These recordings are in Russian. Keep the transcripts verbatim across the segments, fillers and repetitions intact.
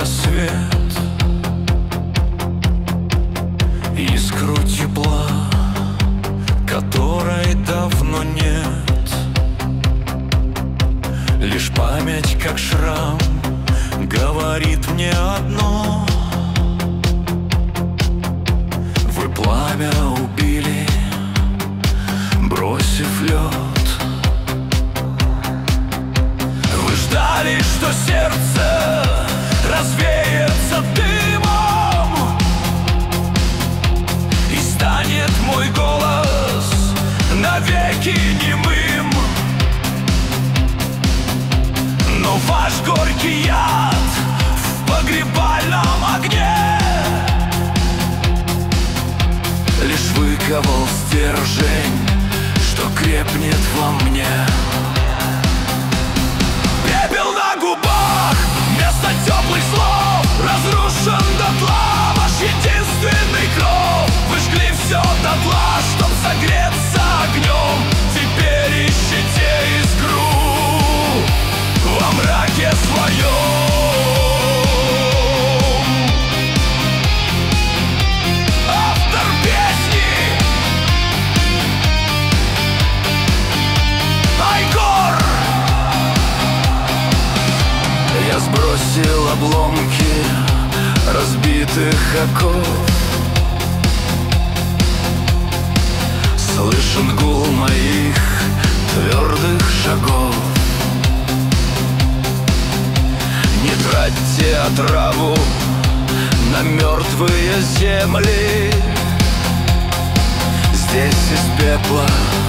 рассвет, искру тепла, которой давно нет. Лишь память, как шрам, говорит мне одно: вы пламя убили, бросив лед. Вы ждали, что сердце развеется дымом, и станет мой голос навеки немым. Но ваш горький яд в погребальном огне лишь выковал стержень, что крепнет во мне. Пепел на губах вместо теплых слов, разрушен дотла ваш единственный кров. Вы жгли все дотла, чтоб согреться огнем. Теперь ищите искру во мраке своем. Автор песни Айгор. Я сбросил обломки разбитых оков. Слышен гул моих твердых шагов. Не тратьте отраву на мертвые земли. Здесь из пепла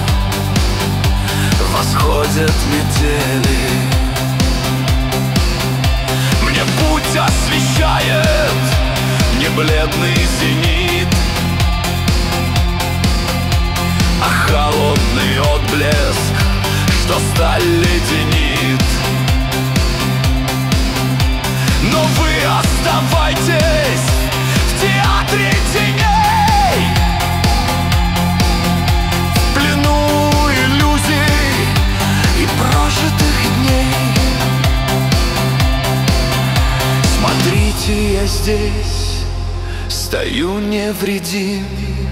восходят метели. Мне путь освещает не бледный зенит, а холодный отблеск, что сталь леденит. Но вы оставайтесь в театре теней, в плену иллюзий и прожитых дней. Смотрите, я здесь стою невредим.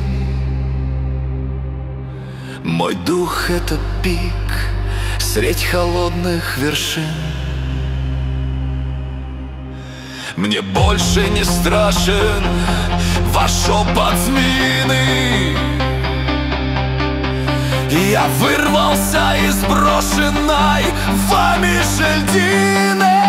Мой дух — это пик средь холодных вершин. Мне больше не страшен ваш шепот змеиный. Я вырвался из брошенной вами же льдины.